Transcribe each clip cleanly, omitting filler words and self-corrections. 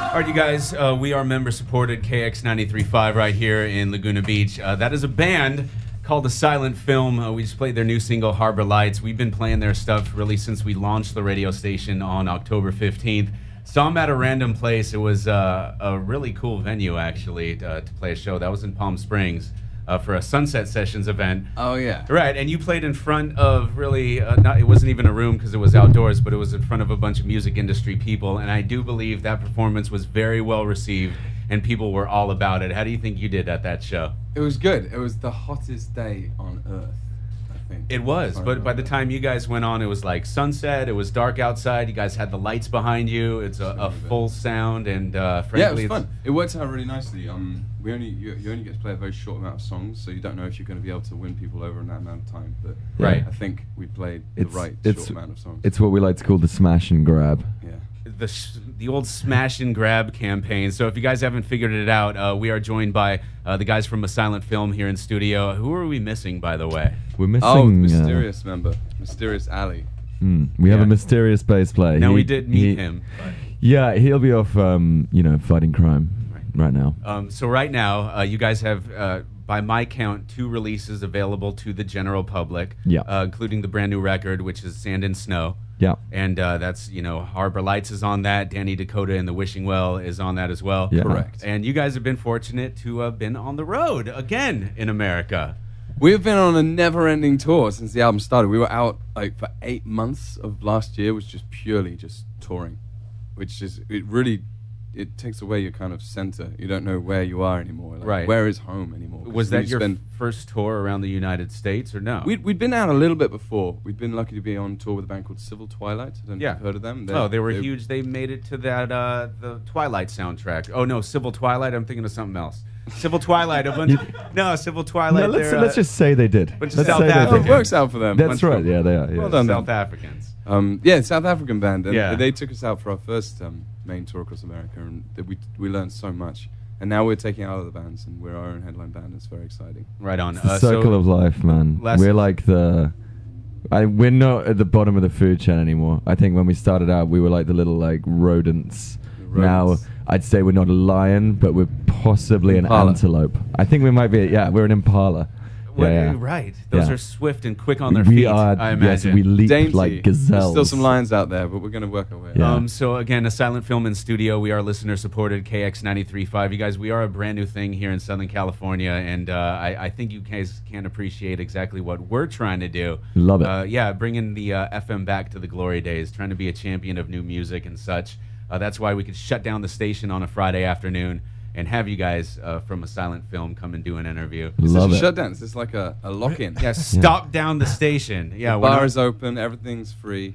All right, you guys, we are member-supported KX 93.5 right here in Laguna Beach. That is a band called The Silent Film. We just played their new single, Harbor Lights. We've been playing their stuff really since we launched the radio station on October 15th. Saw them at a random place. It was a really cool venue, actually, to play a show. That was in Palm Springs for a Sunset Sessions event. Oh, yeah. Right, and you played in front of really, it wasn't even a room because it was outdoors, but it was in front of a bunch of music industry people, and I do believe that performance was very well received, and people were all about it. How do you think you did at that show? It was good. It was the hottest day on Earth, I think. It was, but by the time you guys went on, it was like sunset, it was dark outside, you guys had the lights behind you, it's a full sound, and frankly... Yeah, it was fun. It worked out really nicely. You only get to play a very short amount of songs, so you don't know if you're going to be able to win people over in that amount of time, but right. I think we played the right short amount of songs. It's what we like to call the smash and grab. Yeah. The old smash and grab campaign. So if you guys haven't figured it out, we are joined by the guys from A Silent Film here in studio. Who are we missing, by the way? We're missing... Oh, the mysterious member. Mysterious Ali. We have a mysterious bass player. Now, we did meet him. But. Yeah, he'll be off, fighting crime right now. So right now, you guys have, by my count, 2 releases available to the general public, including the brand new record, which is Sand and Snow. Yeah. And that's, Harbor Lights is on that. Danny Dakota and the Wishing Well is on that as well. Yeah. Correct. And you guys have been fortunate to have been on the road again in America. We've been on a never-ending tour since the album started. We were out for 8 months of last year, was just purely just touring, which is, it takes away your kind of center. You don't know where you are anymore. Right. Where is home anymore? Was that your first tour around the United States or no? We'd been out a little bit before. We'd been lucky to be on tour with a band called Civil Twilight. I don't know if you've heard of them. They were huge. They made it to that the Twilight soundtrack. Oh no, Civil Twilight. I'm thinking of something else. Civil Twilight. Civil Twilight. No, let's just say they did. South Africans. It works out for them. That's right. Yeah, they are. Yeah. Well done, South Africans. South African band. And they took us out for our first main tour across America, and we learned so much. And now we're taking out other bands, and we're our own headline band. It's very exciting. Right on. It's the circle of life, man. We're like we're not at the bottom of the food chain anymore. I think when we started out, we were like the little rodents. Now I'd say we're not a lion, but we're possibly an antelope. I think we might be. We're an impala. Right. Those are swift and quick on their feet, I imagine. Yes, we leap dainty. like gazelles. There's still some lions out there, but we're going to work our way. Yeah. So again, A Silent Film in studio. We are listener-supported KX 93.5. You guys, we are a brand new thing here in Southern California, and I think you guys can appreciate exactly what we're trying to do. Love it. Bringing the FM back to the glory days, trying to be a champion of new music and such. That's why we could shut down the station on a Friday afternoon and have you guys from A Silent Film come and do an interview. Love it. Shutdown. Is this like a lock-in? Yeah, stop down the station. Yeah, the bar is open. Everything's free.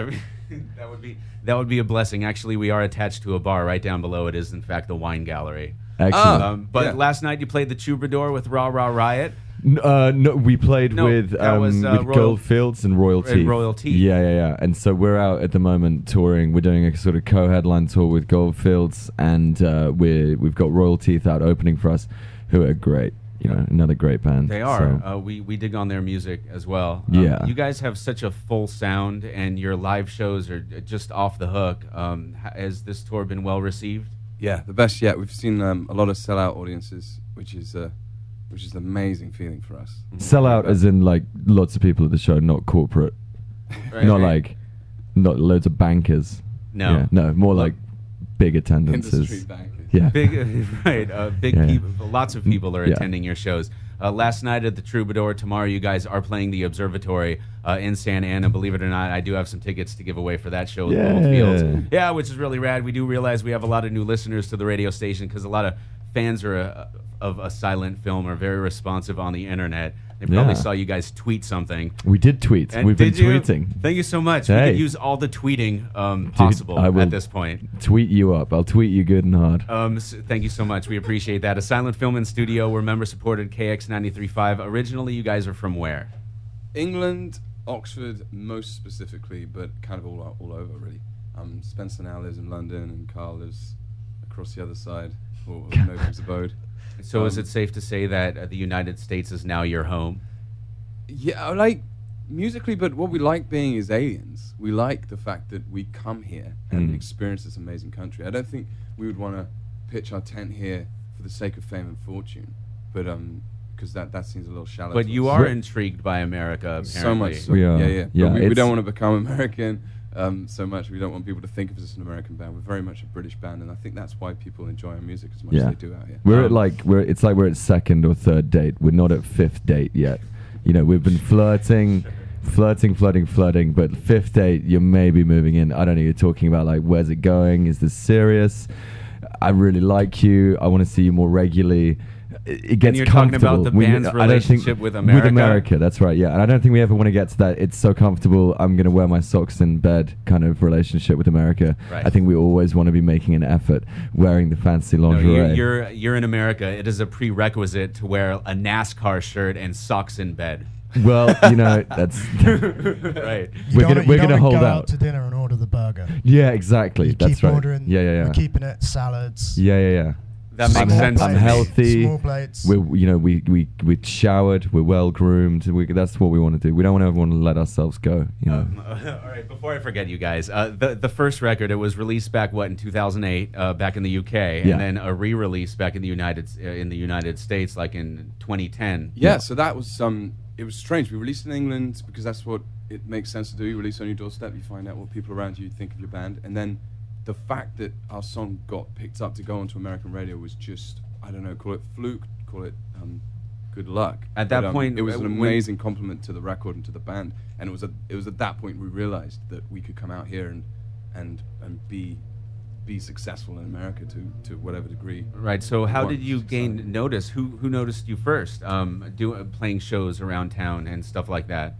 That would be a blessing. Actually, we are attached to a bar right down below. It is, in fact, the Wine Gallery. Excellent. Last night you played the Troubadour with Rah Rah Riot. No, we played with Goldfields and Royal Teeth. Royal Teeth. Yeah. And so we're out at the moment touring. We're doing a sort of co-headline tour with Goldfields, and we've got Royal Teeth out opening for us, who are great. Another great band. They are. So. We dig on their music as well. You guys have such a full sound, and your live shows are just off the hook. Has this tour been well received? Yeah, the best yet. We've seen a lot of sellout audiences, which is an amazing feeling for us. Sell out as in lots of people at the show, not corporate. Not loads of bankers. No. Yeah, no, more like big attendances. Industry bankers. Yeah. Big people. Lots of people are attending your shows. Last night at the Troubadour. Tomorrow you guys are playing the Observatory in Santa Ana. Believe it or not, I do have some tickets to give away for that show with Goldfields. Yeah, which is really rad. We do realize we have a lot of new listeners to the radio station because a lot of fans of A Silent Film are very responsive on the internet. They probably saw you guys tweet something. We did tweet. We've been tweeting. Thank you so much. We could use all the tweeting possible at this point. Tweet you up. I'll tweet you good and hard. Thank you so much. We appreciate that. A Silent Film in studio. We're member-supported KX 93.5. Originally, you guys are from where? England, Oxford, most specifically, but kind of all over, really. Spencer now lives in London, and Carl lives across the other side, or Nobu's abode. So is it safe to say that the United States is now your home? Yeah, musically, but what we like being is aliens. We like the fact that we come here and experience this amazing country. I don't think we would want to pitch our tent here for the sake of fame and fortune, but because that seems a little shallow. But you are intrigued by America, apparently. So much. So, we are. Yeah. But we don't want to become American so much. We don't want people to think of us as an American band. We're very much a British band, and I think that's why people enjoy our music as much as they do out here. We're at it's like we're at second or third date. We're not at fifth date yet. You know, we've been flirting, but fifth date, you're maybe moving in. I don't know, you're talking about like, where's it going? Is this serious? I really like you. I want to see you more regularly. It gets and you're comfortable. Talking about the band's relationship with America? With America, that's right, yeah. And I don't think we ever want to get to that, it's so comfortable, I'm going to wear my socks in bed kind of relationship with America. Right. I think we always want to be making an effort wearing the fancy lingerie. No, you're in America. It is a prerequisite to wear a NASCAR shirt and socks in bed. Well, you know, that's right. We're gonna hold go out to dinner and order the burger. Yeah, exactly. You that's keep right. Ordering, yeah. We're keeping it salads. Yeah. That makes sense. I'm healthy. Small plates. We showered. We're well groomed. That's what we want to do. We don't want everyone to let ourselves go. You know. All right. Before I forget, you guys, the first record, it was released back in 2008, back in the UK, and then a re-release back in the United States, like in 2010. Yeah. So that was it was strange. We released in England because that's what it makes sense to do. You release on your doorstep. You find out what people around you think of your band, and then the fact that our song got picked up to go onto American radio was just, I don't know, call it fluke, call it good luck. At that point, it was an amazing compliment to the record and to the band, and it was at that point we realized that we could come out here and be successful in America to whatever degree. Right. So how did you gain notice? Who noticed you first? Playing shows around town and stuff like that.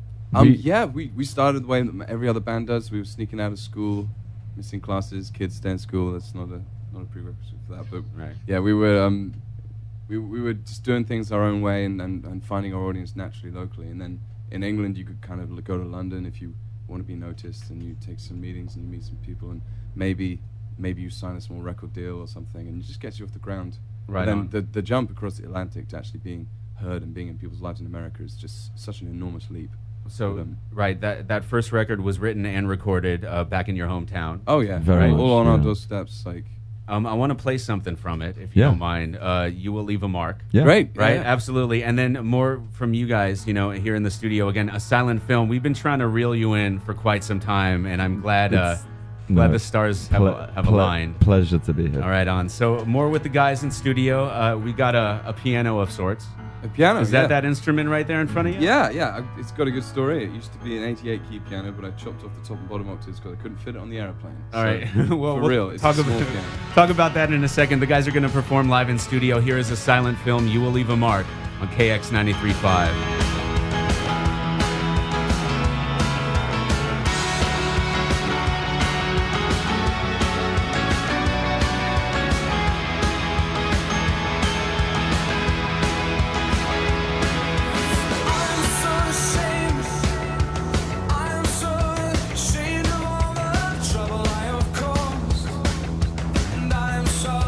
We started the way that every other band does. We were sneaking out of school, missing classes, kids stay in school. That's not a prerequisite for that, but yeah, we were we were just doing things our own way and finding our audience naturally locally. And then in England, you could kind of go to London if you want to be noticed, and you take some meetings and you meet some people, and maybe you sign a small record deal or something, and it just gets you off the ground. Right. And then the jump across the Atlantic to actually being heard and being in people's lives in America is just such an enormous leap. So that first record was written and recorded back in your hometown. Oh yeah, all on our doorsteps. Like, I want to play something from it if you don't mind. You Will Leave a Mark. Yeah. Great, right? Yeah. Absolutely. And then more from you guys. You know, here in the studio again, a silent film. We've been trying to reel you in for quite some time, and I'm glad. Glad the stars have aligned. Pleasure to be here. All right, on. So more with the guys in studio. We got a piano of sorts. A piano? Is that instrument right there in front of you? Yeah. It's got a good story. It used to be an 88-key piano, but I chopped off the top and bottom octaves because I couldn't fit it on the aeroplane. All right. Well, for real, it's talk a small piano. Talk about that in a second. The guys are going to perform live in studio. Here is a silent film, You Will Leave a Mark, on KX 93.5.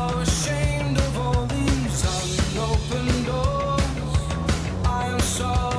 So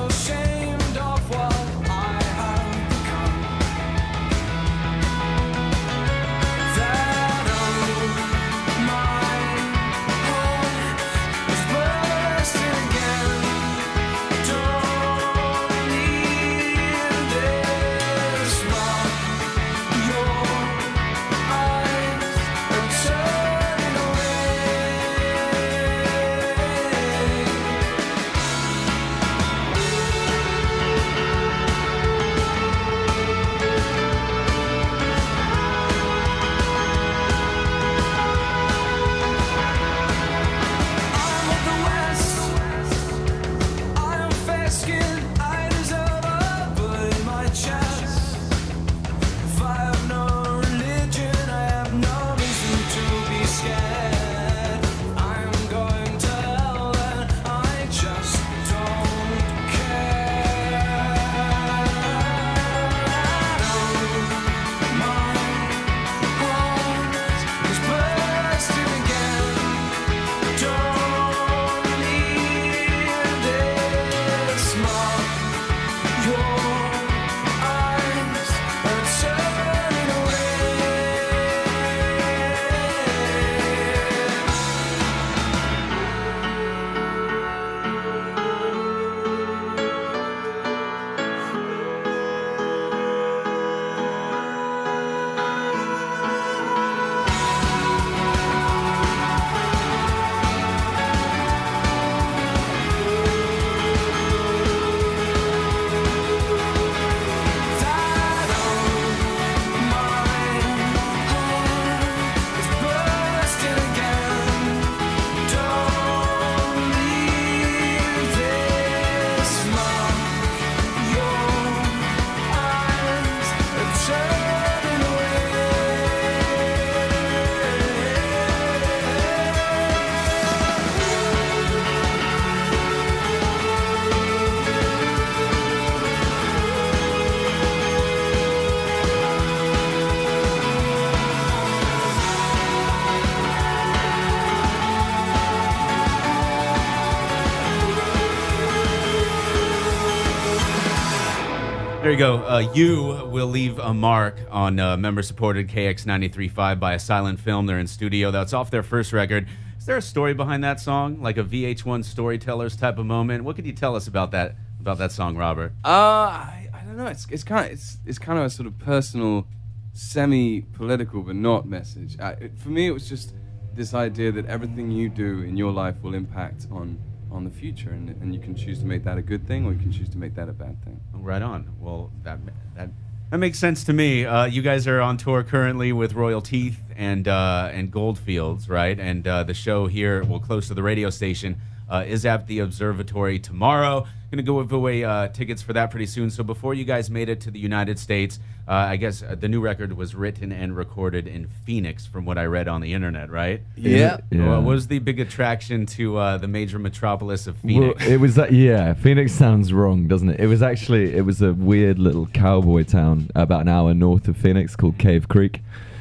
There you go. You will leave a mark on member-supported KX 93.5 by a silent film. They're in studio. That's off their first record. Is there a story behind that song, like a VH1 Storytellers type of moment? What could you tell us about that song, Robert? I don't know. It's kind of a sort of personal, semi-political, but not message. For me, it was just this idea that everything you do in your life will impact on the future, and you can choose to make that a good thing, or you can choose to make that a bad thing. Right on. Well, that makes sense to me. You guys are on tour currently with Royal Teeth and Goldfields, right? And the show here, well, close to the radio station, is at the Observatory tomorrow. Going to go give away tickets for that pretty soon. So before you guys made it to the United States, I guess the new record was written and recorded in Phoenix, from what I read on the internet, right? Yeah. What was the big attraction to the major metropolis of Phoenix? Well, it was Phoenix sounds wrong, doesn't it? It was a weird little cowboy town about an hour north of Phoenix called Cave Creek,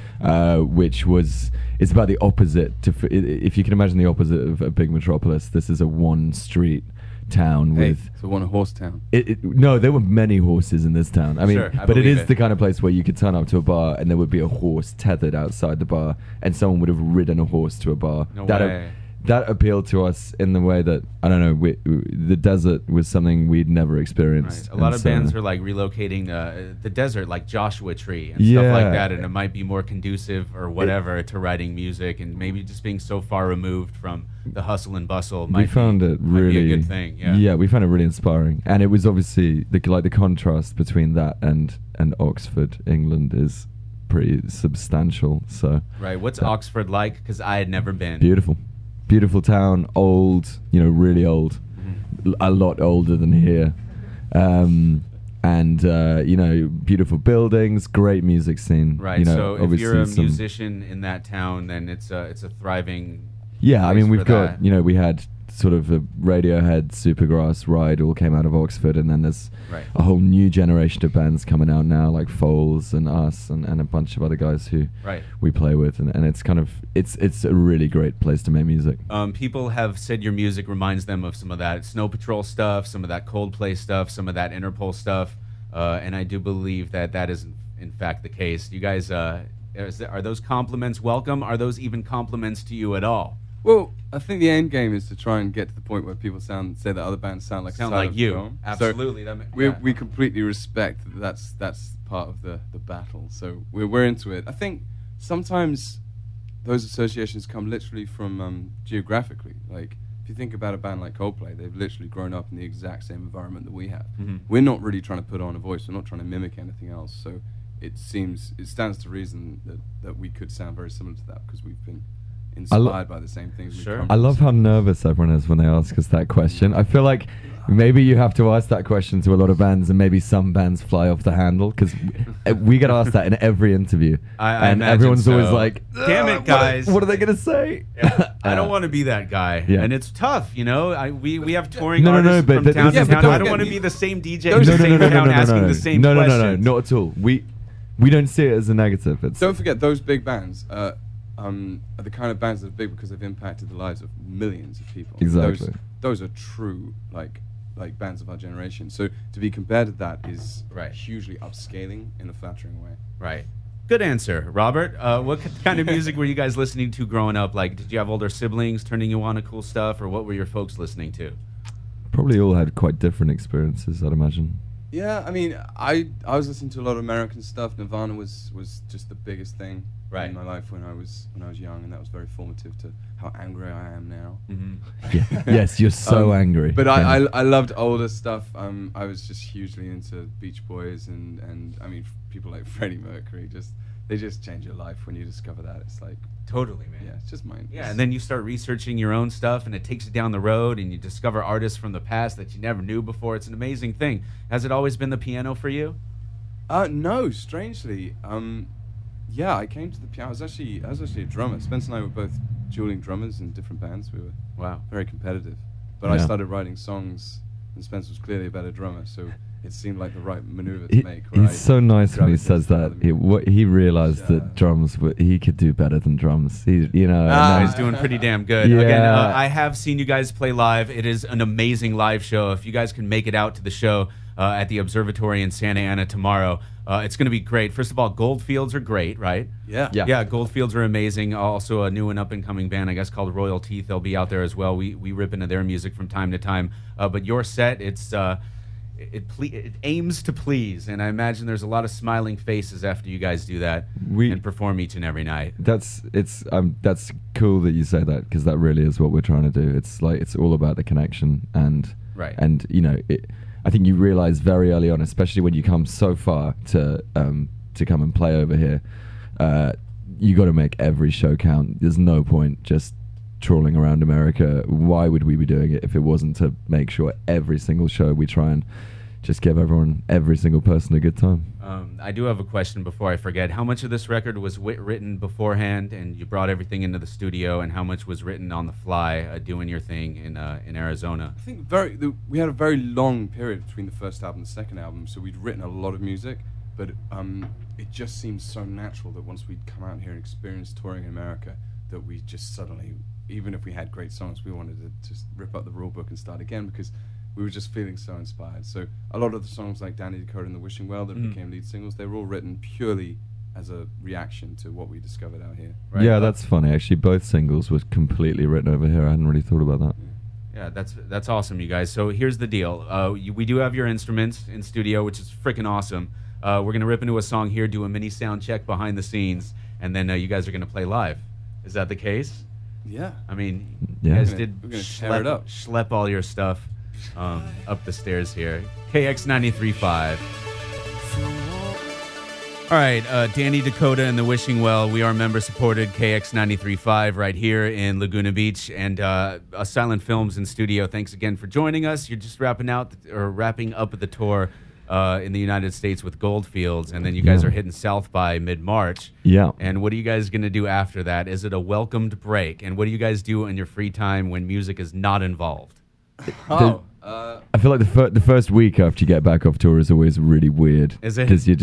it's about the opposite if you can imagine the opposite of a big metropolis. This is a one street town with so one horse town. No, there were many horses in this town. I mean, sure, but it is the kind of place where you could turn up to a bar and there would be a horse tethered outside the bar, and someone would have ridden a horse to a bar. No way. That appealed to us in the way that, I don't know, the desert was something we'd never experienced. Right. A lot of bands are like relocating the desert, like Joshua Tree and stuff like that, and it might be more conducive or whatever to writing music, and maybe just being so far removed from the hustle and bustle might be a good thing. Yeah, we found it really inspiring, and it was obviously the contrast between that and Oxford, England, is pretty substantial. So right, what's Oxford like? Because I had never been. Beautiful town, old, really old, a lot older than here, and beautiful buildings, great music scene. Right. So if you're a musician in that town, then it's a thriving. Yeah, I mean we've got we had sort of a Radiohead, Supergrass, Ride all came out of Oxford, and then there's a whole new generation of bands coming out now, like Foals and us and a bunch of other guys who we play with, and it's kind of it's a really great place to make music. People have said your music reminds them of some of that Snow Patrol stuff, some of that Coldplay stuff, some of that Interpol stuff, and I do believe that is in fact the case. You guys, are those compliments welcome? Are those even compliments to you at all? Well, I think the end game is to try and get to the point where people say that other bands sound like you. Film. Absolutely. So we completely respect that's part of the battle. So we're into it. I think sometimes those associations come literally from geographically. Like if you think about a band like Coldplay, they've literally grown up in the exact same environment that we have. Mm-hmm. We're not really trying to put on a voice. We're not trying to mimic anything else. So it stands to reason that we could sound very similar to that because we've been inspired by the same things. Sure. I love how nervous everyone is when they ask us that question. I feel like maybe you have to ask that question to a lot of bands, and maybe some bands fly off the handle, because we get asked that in every interview, and everyone's always like, "Damn it, guys! What are they gonna say?" Yeah. I don't want to be that guy, and it's tough, We have touring artists from town to town. I don't want to be the same DJ in the same town asking the same questions. No, not at all. We don't see it as a negative. Don't forget those big bands. Are the kind of bands that are big because they've impacted the lives of millions of people. Exactly. Those are true like bands of our generation. So to be compared to that is hugely upscaling in a flattering way. Right. Good answer, Robert. What kind of music were you guys listening to growing up? Like, did you have older siblings turning you on to cool stuff, or what were your folks listening to? Probably all had quite different experiences, I'd imagine. Yeah, I mean, I was listening to a lot of American stuff. Nirvana was just the biggest thing in my life when I was young, and that was very formative to how angry I am now. Mm-hmm. Yes, you're so angry. But I loved older stuff. I was just hugely into Beach Boys, and I mean, people like Freddie Mercury. They just change your life when you discover that. It's like totally, man. Yeah, it's just mine. Yeah, and then you start researching your own stuff, and it takes you down the road, and you discover artists from the past that you never knew before. It's an amazing thing. Has it always been the piano for you? No, strangely. Yeah, I came to the piano. I was actually a drummer. Spencer and I were both dueling drummers in different bands. We were very competitive. But I started writing songs, and Spencer was clearly a better drummer, so it seemed like the right maneuver to make. He's so nice when he says that. He realized that drums, he could do better than drums. He's doing pretty damn good. Yeah. Again, I have seen you guys play live. It is an amazing live show. If you guys can make it out to the show, at the Observatory in Santa Ana tomorrow. It's going to be great. First of all, Goldfields are great, right? Yeah. Goldfields are amazing. Also, a new and up-and-coming band, I guess, called Royal Teeth. They'll be out there as well. We rip into their music from time to time. But your set, it aims to please, and I imagine there's a lot of smiling faces after you guys do that and perform each and every night. That's cool that you say that, because that really is what we're trying to do. It's like it's all about the connection, and you know, I think you realize very early on, especially when you come so far to come and play over here, you got to make every show count. There's no point just trawling around America. Why would we be doing it if it wasn't to make sure every single show we try and just give every single person a good time? I do have a question before I forget. How much of this record was written beforehand and you brought everything into the studio, and how much was written on the fly, doing your thing in Arizona? I think we had a very long period between the first album and the second album, so we'd written a lot of music, but it just seemed so natural that once we'd come out here and experience touring in America, that we just suddenly, even if we had great songs, we wanted to just rip up the rule book and start again, because we were just feeling so inspired. So a lot of the songs like Danny Dakota and The Wishing Well that became lead singles, they were all written purely as a reaction to what we discovered out here. Right? Yeah, that's funny. Actually, both singles were completely written over here. I hadn't really thought about that. Yeah, that's awesome, you guys. So here's the deal. We do have your instruments in studio, which is freaking awesome. We're going to rip into a song here, do a mini sound check behind the scenes, and then you guys are going to play live. Is that the case? Yeah. I mean, you guys did schlep all your stuff up the stairs here. KX93.5. All right, Danny Dakota and The Wishing Well. We are member-supported KX93.5 right here in Laguna Beach, and Silent Films in studio. Thanks again for joining us. You're just wrapping up the tour in the United States with Goldfields, and then you guys are hitting South by mid-March. Yeah. And what are you guys going to do after that? Is it a welcomed break? And what do you guys do in your free time when music is not involved? I feel like the first week after you get back off tour is always really weird. Is it? Because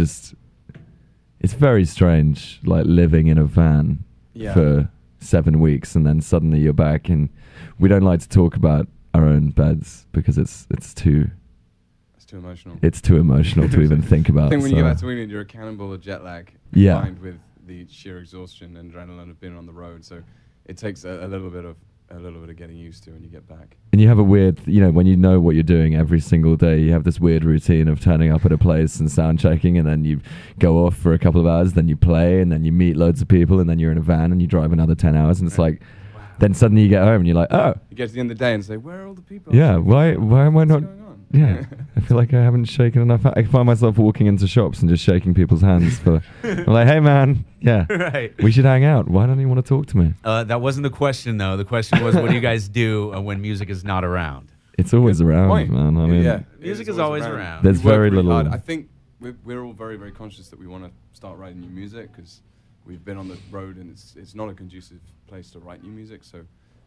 it's very strange, like living in a van for 7 weeks, and then suddenly you're back, and we don't like to talk about our own beds because it's too emotional. It's too emotional to even think about. I think when you get back to England, you're a cannonball of jet lag combined with the sheer exhaustion and adrenaline of being on the road. So it takes a little bit of getting used to when you get back. And you have a weird, when you know what you're doing every single day, you have this weird routine of turning up at a place and sound checking, and then you go off for a couple of hours, then you play, and then you meet loads of people, and then you're in a van and you drive another 10 hours, and it's like, then suddenly you get home and you're like, oh. You get to the end of the day and say, where are all the people? Yeah, why am I not? Yeah, I feel like I haven't shaken enough. I find myself walking into shops and just shaking people's hands. I'm like, hey man, we should hang out. Why don't you want to talk to me? That wasn't the question though. The question was, what do you guys do when music is not around? It's always around, man. I mean, music is always around. There's very little. Hard. I think we're all very, very conscious that we want to start writing new music because we've been on the road and it's not a conducive place to write new music. So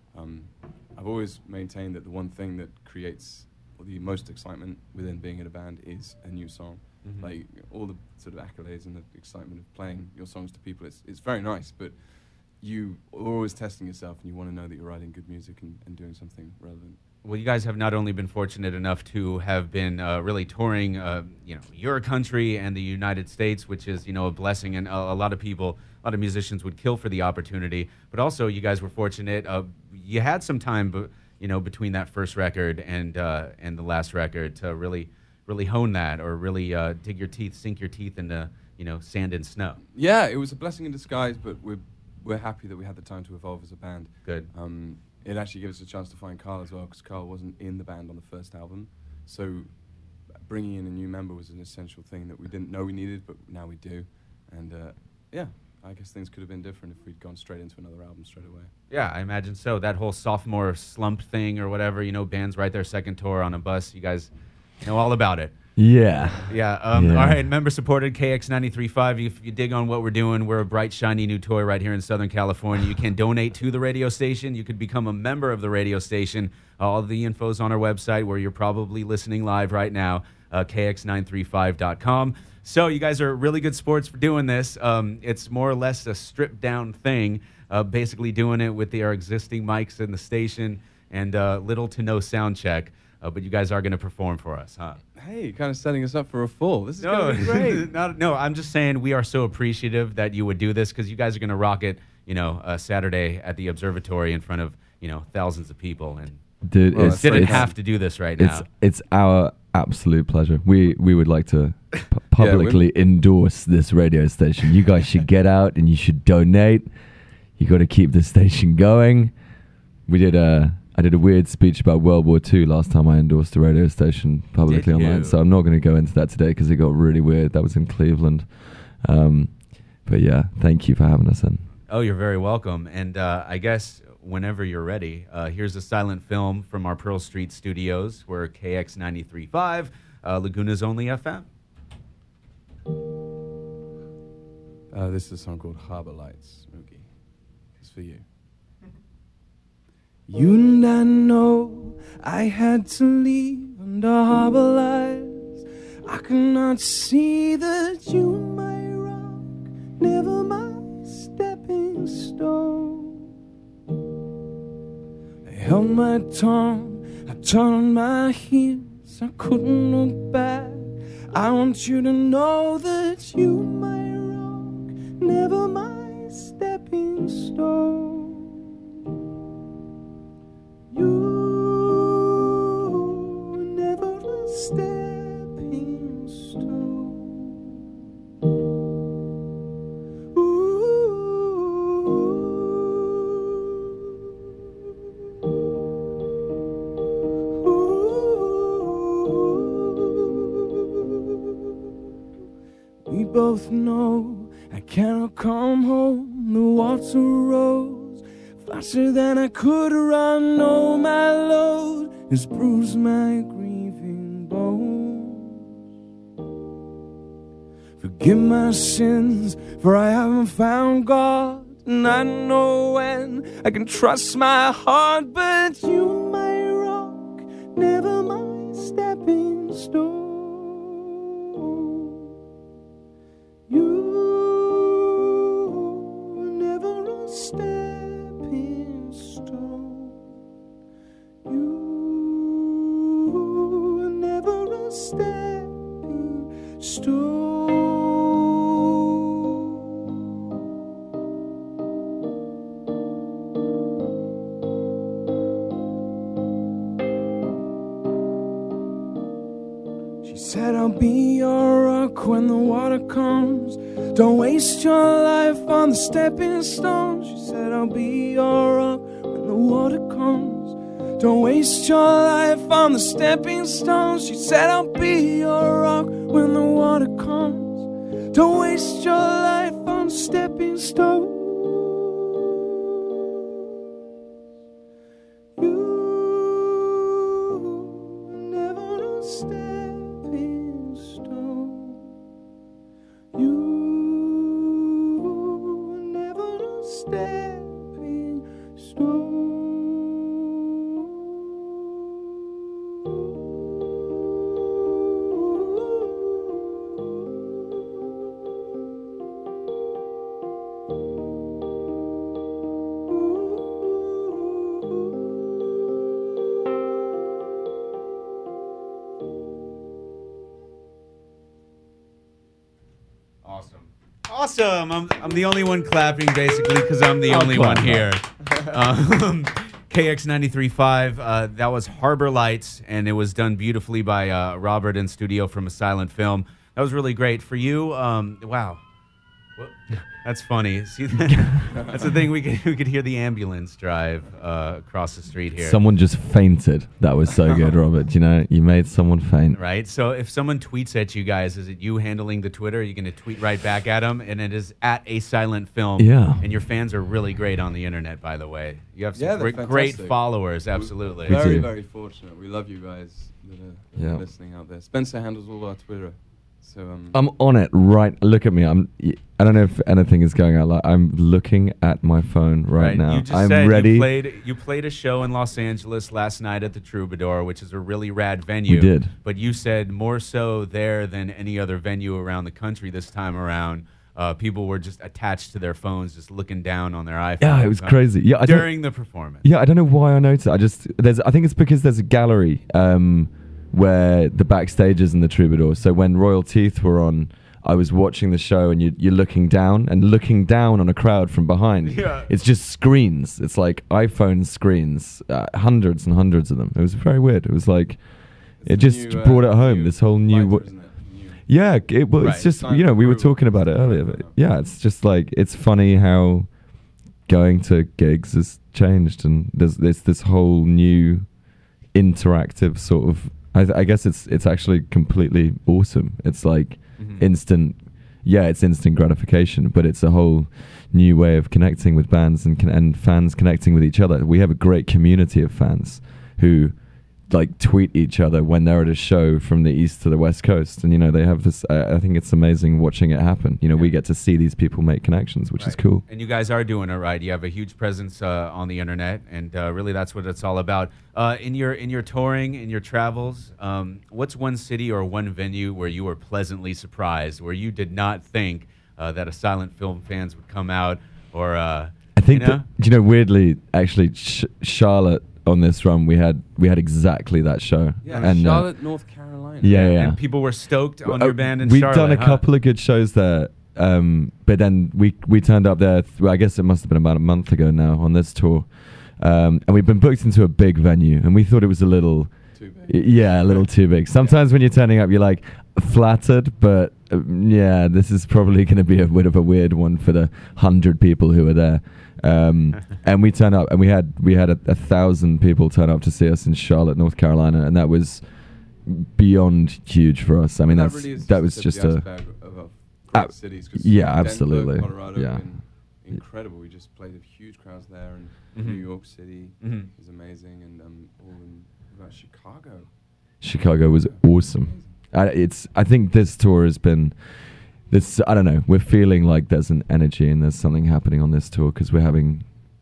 I've always maintained that the one thing that creates the most excitement within being in a band is a new song. Like all the sort of accolades and the excitement of playing your songs to people, it's very nice, but you are always testing yourself and you want to know that you're writing good music and doing something relevant. Well, you guys have not only been fortunate enough to have been really touring, your country and the United States, which is, a blessing, and a lot of musicians would kill for the opportunity, but also you guys were fortunate. You had some time, between that first record and the last record to really hone that, or really sink your teeth into sand and snow. Yeah, it was a blessing in disguise, but we're happy that we had the time to evolve as a band. Good. It actually gave us a chance to find Carl as well, because Carl wasn't in the band on the first album, so bringing in a new member was an essential thing that we didn't know we needed, but now we do. And I guess things could have been different if we'd gone straight into another album straight away. Yeah, I imagine so. That whole sophomore slump thing or whatever, bands write their second tour on a bus. You guys know all about it. Yeah. Yeah. All right, member-supported KX93.5. If you dig on what we're doing, we're a bright, shiny new toy right here in Southern California. You can donate to the radio station. You could become a member of the radio station. All the info's on our website, where you're probably listening live right now, KX935.com. So you guys are really good sports for doing this. It's more or less a stripped-down thing, basically doing it with our existing mics in the station and little to no sound check. but you guys are going to perform for us, huh? Hey, you're kind of setting us up for a full. This is going to be great. No, I'm just saying we are so appreciative that you would do this because you guys are going to rock it, Saturday at the Observatory in front of, thousands of people. And dude, didn't have to do this right now. It's our absolute pleasure. We would like to publicly endorse this radio station. You guys should get out and you should donate. You got to keep the station going. I did a weird speech about World War II last time I endorsed a radio station publicly online, so I'm not going to go into that today because it got really weird. That was in Cleveland. But yeah, thank you for having us in. Oh, you're very welcome. And I guess whenever you're ready, here's a silent film from our Pearl Street studios. We're KX 93.5, Laguna's only FM. This is a song called Harbor Lights, Mookie. It's for you. You and I know I had to leave under harbor lights. I could not see that you were my rock, never my stepping stone. I held my tongue, I turned my heels, I couldn't look back. I want you to know that you were my rock, never my stepping stone. Stepping stone. We both know I cannot come home. The water rose faster than I could run. Oh, my load has bruised my grieving bones. Forgive my sins, for I haven't found God, and I know when I can trust my heart. But you, my rock, never my stepping stone. Stepping stone. You were never a stepping stone. She said, I'll be your rock when the water comes. Don't waste your life on the stepping stones. She said, I'll be your rock when the water comes. Don't waste your life on the stepping stones. She said, I'll be your rock when the water comes. Don't waste your life on the stepping stones. You were never a stepping stone. You stepping stone. Awesome. I'm the only one clapping, basically, because I'm the only one here. KX 93.5, that was Harbor Lights, and it was done beautifully by Robert in studio from A Silent Film. That was really great. For you, wow. That's funny. See, that's the thing. We could hear the ambulance drive across the street here. Someone just fainted. That was so good, Robert. You know, you made someone faint. Right. So if someone tweets at you guys, is it you handling the Twitter? Are you going to tweet right back at them? And it is at A Silent Film. Yeah. And your fans are really great on the internet, by the way. You have some great followers. Absolutely. Very, very fortunate. We love you guys that are listening out there. Spencer handles all our Twitter. So I'm on it right. Look at me. I don't know if anything is going out. I'm looking at my phone right now. You just I'm said ready. You played a show in Los Angeles last night at the Troubadour, which is a really rad venue. We did. But you said more so there than any other venue around the country this time around. people were just attached to their phones, just looking down on their iPhone. Yeah, it was crazy. Yeah, during the performance. Yeah, I don't know why I noticed it. I think it's because there's a gallery where the backstage is in the Troubadour. So when Royal Teeth were on, I was watching the show, and you're looking down on a crowd from behind. Yeah. It's just screens. It's like iPhone screens, hundreds and hundreds of them. It was very weird. It was like, it just brought it home. This whole new. Yeah, it's just, we were talking about it earlier. But yeah, it's just like, it's funny how going to gigs has changed, and there's this whole new interactive sort of. I guess it's actually completely awesome. It's like instant gratification, but it's a whole new way of connecting with bands and fans connecting with each other. We have a great community of fans who like tweet each other when they're at a show from the east to the west coast, and they have this. I think it's amazing watching it happen. We get to see these people make connections, which is cool. And you guys are doing it right. You have a huge presence on the internet, and really that's what it's all about. In your touring, in your travels, what's one city or one venue where you were pleasantly surprised, where you did not think that a Silent Film fans would come out, or I think weirdly, actually, Charlotte. On this run, we had exactly that show. Yeah, and Charlotte, North Carolina. Yeah. And people were stoked on your band in Charlotte. We've done a couple of good shows there, but then we turned up there. I guess it must have been about a month ago now on this tour, and we've been booked into a big venue, and we thought it was a little too big. Yeah, a little too big. Sometimes when you're turning up, you're like flattered, but this is probably going to be a bit of a weird one for the 100 people who are there. And we turned up, and we had 1,000 people turn up to see us in Charlotte, North Carolina, and that was beyond huge for us. I mean, that was just a great cities. Yeah, absolutely. Denver, Colorado, yeah, incredible. We just played huge crowds there, and New York City was amazing, and about Chicago. Chicago was awesome. I think this tour has been. I don't know. We're feeling like there's an energy and there's something happening on this tour because we're having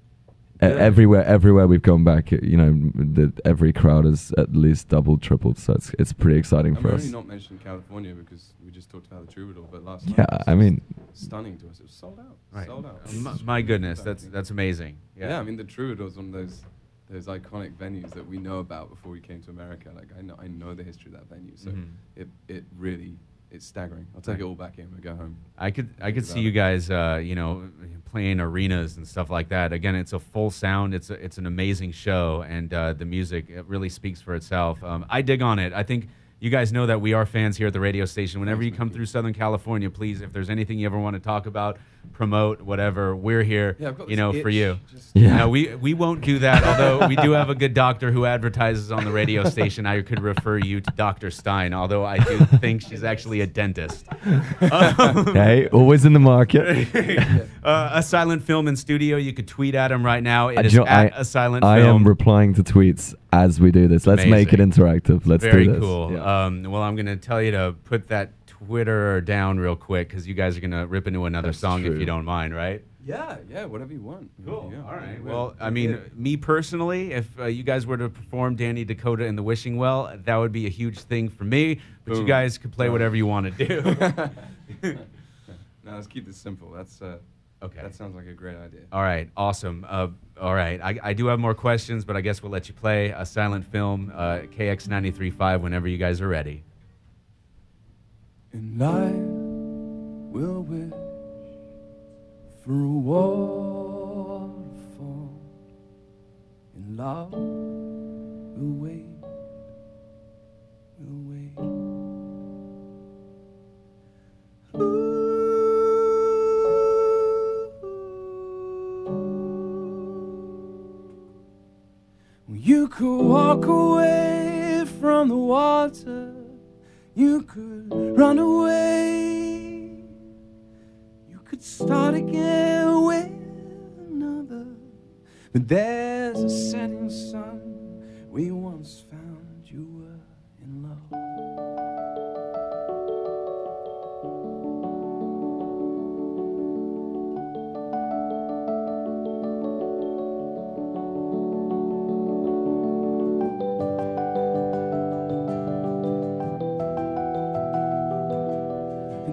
everywhere we've gone back. Every crowd is at least doubled, tripled. So it's pretty exciting for us. I'm only not mentioning California because we just talked about the Troubadour, but last night stunning to us. It was sold out. Right. Sold out. My goodness, that's amazing. Yeah, I mean the Troubadour is one of those iconic venues that we know about before we came to America. Like I know the history of that venue, so it really. It's staggering. I'll take it all back in when we go home. I could see you guys, playing arenas and stuff like that. Again, it's a full sound. It's an amazing show, and the music it really speaks for itself. I dig on it. I think you guys know that we are fans here at the radio station. Whenever you come through Southern California, please, if there's anything you ever want to talk about, promote, whatever, we're here, for you. We won't do that, although we do have a good doctor who advertises on the radio station. I could refer you to Dr. Stein, although I do think she's actually a dentist. Hey, always in the market. A Silent Film in studio. You could tweet at him right now. It is at A Silent Film. I am replying to tweets as we do this. Let's make it interactive. Let's do this. Very cool. Yeah. Well, I'm going to tell you to put that Twitter down real quick because you guys are going to rip into another song if you don't mind, right? Yeah, whatever you want. Cool. Yeah. All right. Well, I mean, me personally, if you guys were to perform Danny Dakota in the Wishing Well, that would be a huge thing for me. But you guys could play whatever you want to do. Now let's keep this simple. That's okay. That sounds like a great idea. All right. Awesome. All right. I do have more questions, but I guess we'll let you play A Silent Film, KX93.5, whenever you guys are ready. And I will wish for a waterfall, and love will wait, You could walk away from the water, you could run away, you could start again with another. But there's a setting sun, we once found you were in love.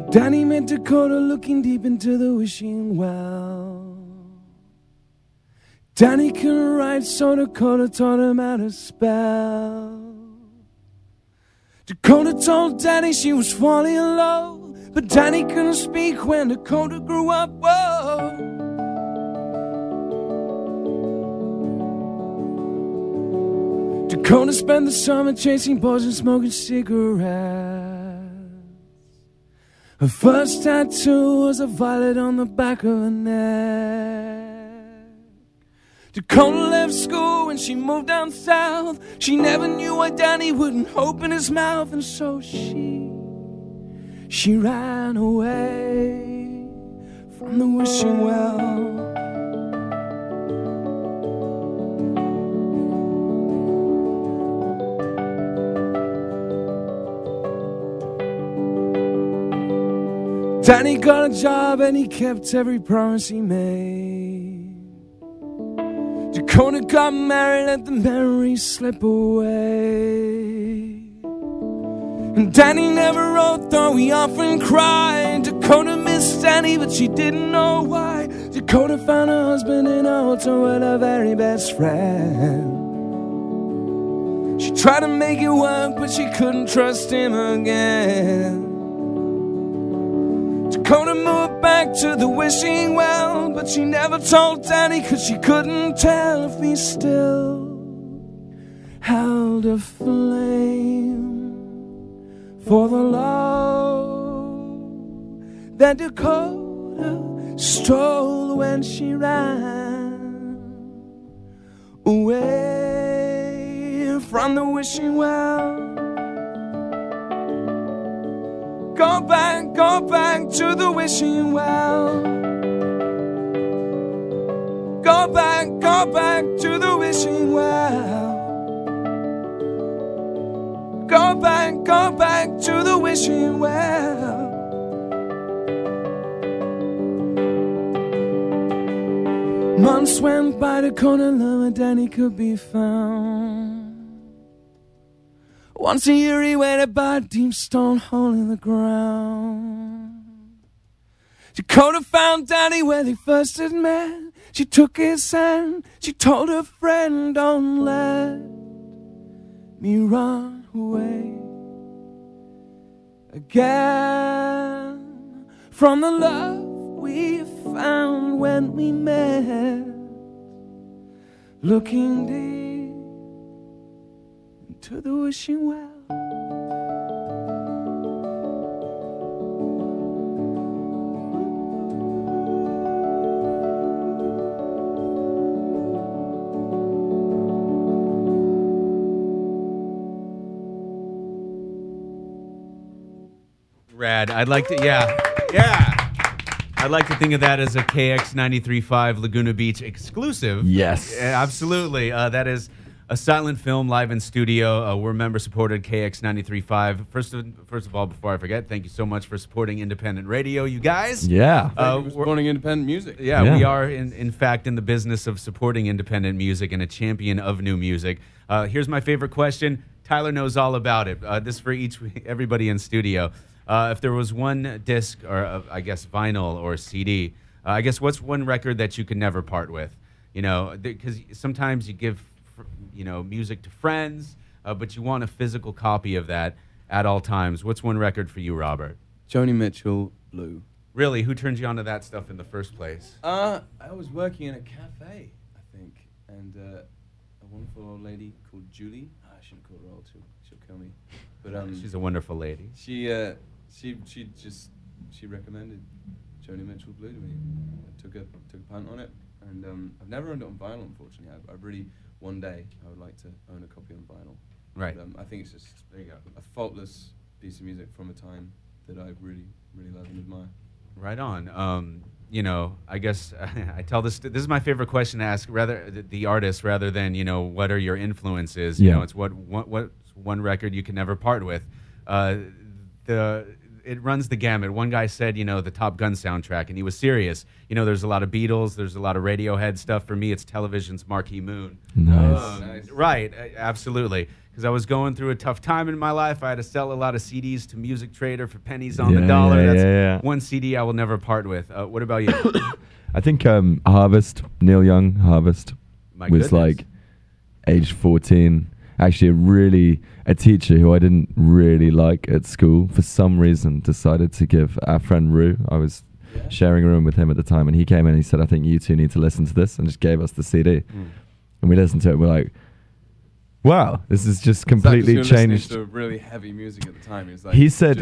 Danny met Dakota looking deep into the wishing well. Danny couldn't write, so Dakota taught him how to spell. Dakota told Danny she was falling in love, but Danny couldn't speak when Dakota grew up. Whoa. Dakota spent the summer chasing boys and smoking cigarettes. Her first tattoo was a violet on the back of her neck. Dakota left school when she moved down south. She never knew why Danny wouldn't open his mouth, and so she ran away from the wishing well. Danny got a job and he kept every promise he made. Dakota got married, let the memories slip away. And Danny never wrote, though he often cried. Dakota missed Danny, but she didn't know why. Dakota found her husband in a hotel with her very best friend. She tried to make it work, but she couldn't trust him again. Dakota moved back to the wishing well, but she never told Danny, 'cause she couldn't tell if he still held a flame for the love that Dakota stole when she ran away from the wishing well. Go back to the wishing well. Go back to the wishing well. Go back to the wishing well. Months went by, Dakota learned where Danny could be found. Once a year he waited by a deep stone hole in the ground. Dakota found Danny where they first had met. She took his hand, she told her friend, don't let me run away again from the love we found when we met. Looking deep to the wishing well. Rad. I'd like to, yeah. I'd like to think of that as a KX93.5 Laguna Beach exclusive. Yes. Yeah, absolutely. That is a silent film live in studio. We're member-supported KX93.5. First of all, before I forget, thank you so much for supporting independent radio, you guys. Yeah. We're supporting independent music. Yeah, we are, in fact, in the business of supporting independent music and a champion of new music. Here's my favorite question. Tyler knows all about it. This is for everybody in studio. If there was one disc, or I guess vinyl or CD, I guess what's one record that you could never part with? You know, because sometimes you give, music to friends, but you want a physical copy of that at all times. What's one record for you, Robert? Joni Mitchell, Blue. Really? Who turned you onto that stuff in the first place? I was working in a cafe, I think, and a wonderful old lady called Julie. I shouldn't call her old, she'll kill me. But she's a wonderful lady. She recommended Joni Mitchell Blue to me. I took a punt on it, and I've never owned it on vinyl, unfortunately. I really, one day, I would like to own a copy on vinyl. Right. But, I think it's just a faultless piece of music from a time that I really, really love and admire. Right on. I guess I tell this is my favorite question to ask, rather the artist, rather than what are your influences. It's what's one record you can never part with. it runs the gamut. One guy said, the Top Gun soundtrack, and he was serious. There's a lot of Beatles, there's a lot of Radiohead stuff. For me, it's television's Marquee Moon. Nice. Right, absolutely. Because I was going through a tough time in my life. I had to sell a lot of CDs to Music Trader for pennies on the dollar. That's one CD I will never part with. What about you? I think Harvest, Neil Young, Harvest, was like age 14. Actually, a teacher who I didn't really like at school, for some reason, decided to give our friend Rue, I was sharing a room with him at the time, and he came in and he said, I think you two need to listen to this, and just gave us the CD. And we listened to it, we're like, wow, this is just completely changed. To really heavy music at the time. Like, he said,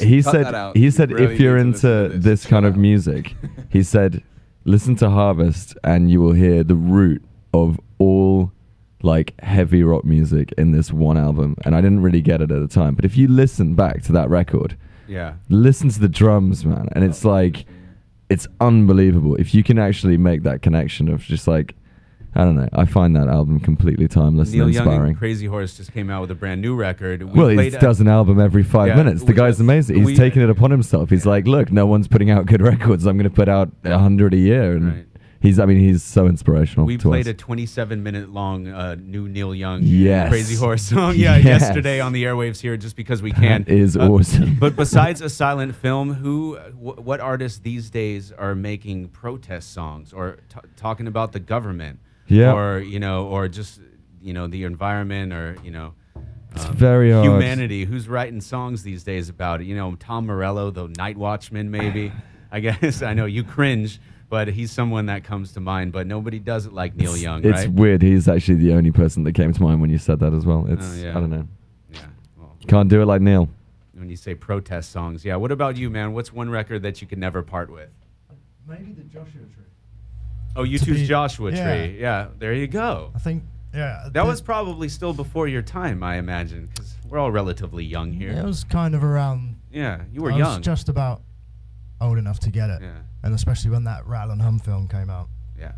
if you're into this kind of music, he said, listen to Harvest and you will hear the root of all like heavy rock music in this one album. And I didn't really get it at the time, but if you listen back to that record, listen to the drums, man, and it's like, it's unbelievable. If you can actually make that connection of just like, I don't know, I find that album completely timeless and inspiring. Neil Young and Crazy Horse just came out with a brand new record. He does an album every 5 minutes. The guy's amazing. He's taken it upon himself. He's like, look, no one's putting out good records. I'm going to put out 100 a year. And he's so inspirational. We played a 27-minute long new Neil Young Crazy Horse song yesterday on the airwaves here just because we can. That is awesome. But besides a silent film, what artists these days are making protest songs or talking about the government? Or or just the environment, or it's very hard. Humanity. Who's writing songs these days about it? Tom Morello, the Night Watchman, maybe. I guess I know you cringe, but he's someone that comes to mind. But nobody does it like Neil Young. It's weird. He's actually the only person that came to mind when you said that as well. It's I don't know. Yeah, well, you can't do it like Neil. When you say protest songs, What about you, man? What's one record that you could never part with? Maybe the Joshua Tree. Oh, U2's Joshua Tree. Yeah, there you go. I think, that was probably still before your time, I imagine, because we're all relatively young here. It was kind of around. Yeah, you were young. I was just about old enough to get it. Yeah. And especially when that Rattle and Hum film came out. Yeah.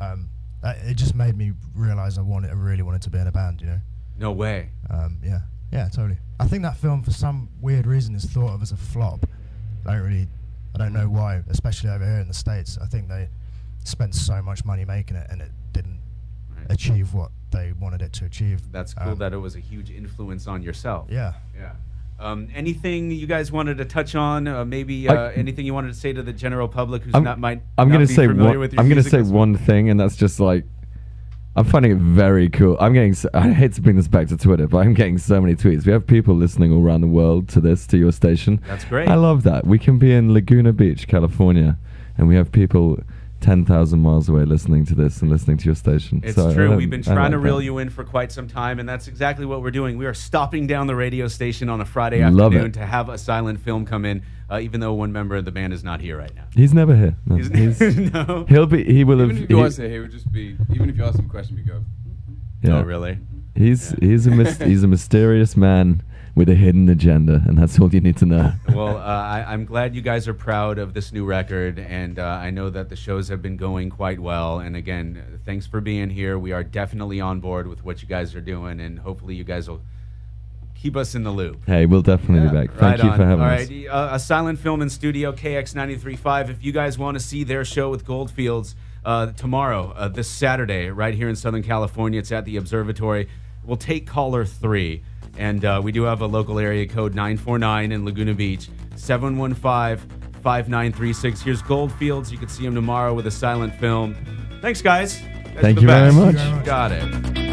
It just made me realize I really wanted to be in a band, No way. Yeah, totally. I think that film, for some weird reason, is thought of as a flop. I don't know why, especially over here in the States. I think they spent so much money making it and it didn't achieve what they wanted it to achieve. That's cool that it was a huge influence on yourself. Yeah. Anything you guys wanted to touch on? Maybe anything you wanted to say to the general public who's I'm not going to say familiar with your I'm going to music say one thing, and that's just like, I'm finding it very cool. I hate to bring this back to Twitter, but I'm getting so many tweets. We have people listening all around the world to your station. That's great. I love that. We can be in Laguna Beach, California, and we have people 10,000 miles away listening to this and listening to your station. It's true. We've been trying to reel you in for quite some time, and that's exactly what we're doing. We are stopping down the radio station on a Friday afternoon to have a silent film come in, even though one member of the band is not here right now. He's never here. No. No. He will have. Even if he was here, he would just be. Even if you ask him a question, we go. Yeah. Oh, really? He's a mysterious man with a hidden agenda, and that's all you need to know. Well, I'm glad you guys are proud of this new record, and I know that the shows have been going quite well. And again, thanks for being here. We are definitely on board with what you guys are doing, and hopefully you guys will keep us in the loop. Hey, we'll definitely be back. Thank you for having us. All right, a silent film in studio, KX93.5. If you guys want to see their show with Goldfields tomorrow, this Saturday, right here in Southern California, it's at the Observatory. We'll take caller 3. And we do have a local area code 949 in Laguna Beach, 715-5936. Here's Goldfields. You can see him tomorrow with a silent film. Thanks, guys. Thank you very much. Got it.